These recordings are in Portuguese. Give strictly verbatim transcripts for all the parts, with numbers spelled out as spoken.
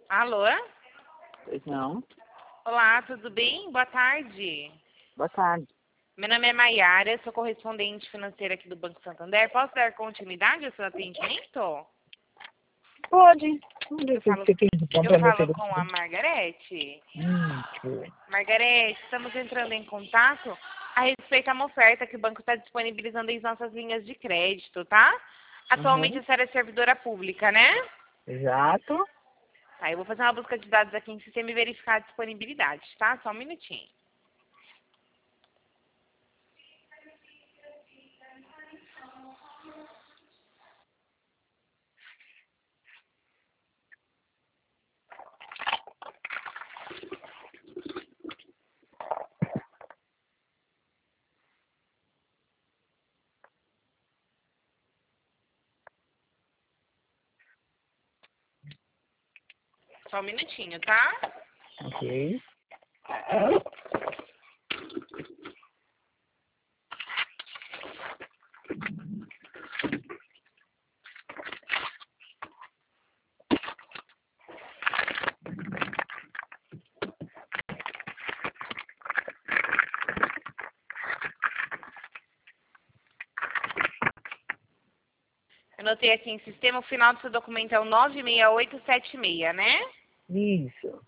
Alô? Pois não. Olá, tudo bem? Boa tarde. Boa tarde. Meu nome é Maiara, sou correspondente financeira aqui do Banco Santander. Posso dar continuidade ao seu atendimento? Pode. Onde é Eu que falo, você tem eu para me falo com a oferecer? Margarete. Isso. Margarete, estamos entrando em contato a respeito a uma oferta que o banco está disponibilizando em nossas linhas de crédito, tá? Atualmente Uhum. a senhora é servidora pública, né? Exato. Tá, eu vou fazer uma busca de dados aqui em sistema e verificar a disponibilidade, tá? Só um minutinho. Só um minutinho, tá? Ok. Eu notei aqui em sistema, o final do seu documento é o nove seis oito sete seis, né? Isso.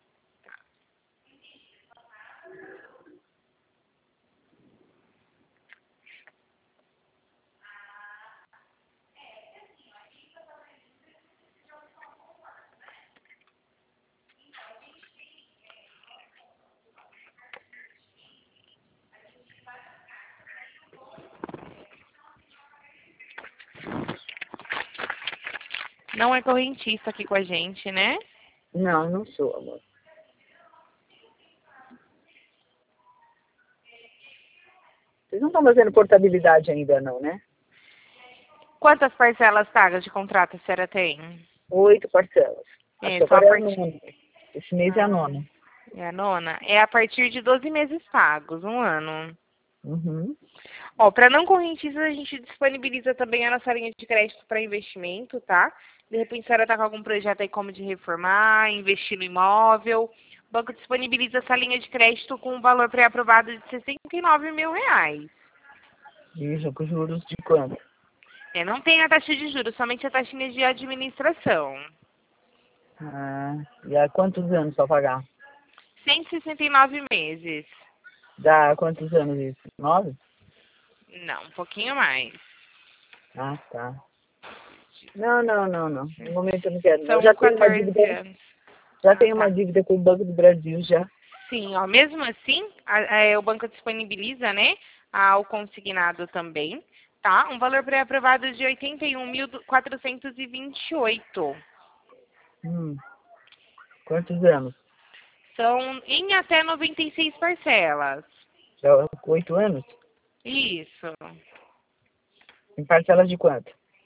Não é correntista aqui com a gente, né? Não, não sou, amor. Vocês não estão fazendo portabilidade ainda, não, né? Quantas parcelas pagas de contrato a senhora tem? Oito parcelas. Acho É, que só a agora é a partir... nona. Esse mês é a Ah, nona. é a nona? É a partir de doze meses pagos, um ano. Uhum. Ó, para não correntistas, a gente disponibiliza também a nossa linha de crédito para investimento, tá? De repente, a senhora está com algum projeto aí como de reformar, investir no imóvel. O banco disponibiliza essa linha de crédito com um valor pré-aprovado de sessenta e nove mil reais. Isso, com juros de quanto? É, não tem a taxa de juros, somente a taxinha de administração. Ah, e há quantos anos para pagar? cento e sessenta e nove meses. Dá quantos anos isso? Nove? Não, um pouquinho mais. Ah, tá. Não, não, não, não. No momento eu não quero. não. Eu São já tenho uma quatorze dívida, anos. já Ah, tenho uma tá. dívida com o Banco do Brasil já. Sim, ó, mesmo assim, a- a- o banco disponibiliza, né, ao consignado também, tá? Um valor pré-aprovado de oitenta e um mil quatrocentos e vinte e oito. Hum, quantos anos? São em até noventa e seis parcelas. Já com oito anos? Isso. Em parcelas de quanto?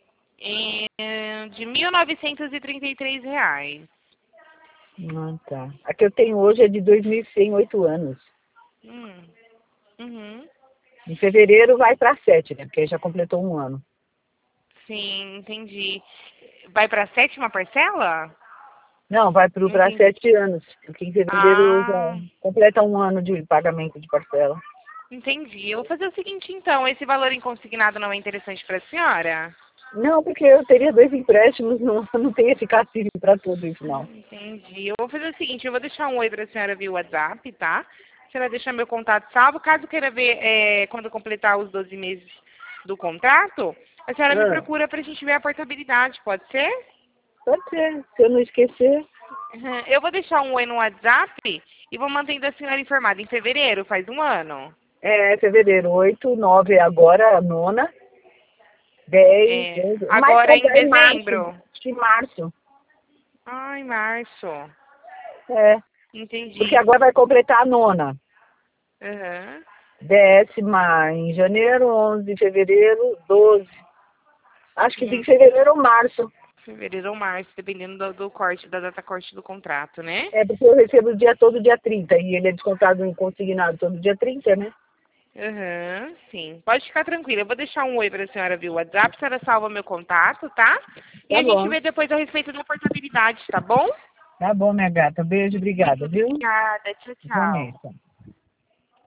É, de mil novecentos e trinta e três reais. Ah, tá. A que eu tenho hoje é de dois mil e cem, oito anos. Hum. Uhum. Em fevereiro vai para sete, né? Porque aí já completou um ano. Sim, entendi. Vai para a sétima parcela? Não, vai para Não para entendi. sete anos. Porque em fevereiro já Ah, completa um ano de pagamento de parcela. entendi. Eu vou fazer o seguinte, então. Esse valor em consignado não é interessante para a senhora? Não, porque eu teria dois empréstimos, não, não tem esse cacife para tudo isso, não. Entendi. Eu vou fazer o seguinte, eu vou deixar um oi para a senhora via WhatsApp, tá? A senhora deixar meu contato salvo. Caso queira ver é, quando completar os doze meses do contrato, a senhora me Ah, procura para a gente ver a portabilidade, pode ser? pode ser. Se eu não esquecer, Uhum. Eu vou deixar um oi no WhatsApp e vou mantendo a senhora informada. Em fevereiro, faz um ano. é fevereiro, oito, nove agora, a nona, dez, É, onze, mais agora para em em março, dezembro. acho que em março. Ai, março. É, porque Entendi. agora vai completar a nona. Uhum. Décima em janeiro, onze em fevereiro, doze. Acho que em Hum, fevereiro ou março. fevereiro ou março, dependendo do, do corte, da data corte do contrato, né? É porque eu recebo o dia todo dia trinta e ele é descontado em consignado todo dia trinta, né? Uhum, sim. Pode ficar tranquila. Eu vou deixar um oi para a senhora via WhatsApp, a senhora salva meu contato, tá? E Tá a gente bom. vê depois a respeito da portabilidade, tá bom? Tá bom, minha gata. Beijo, obrigada, viu? Obrigada, tchau, tchau. Igualmente.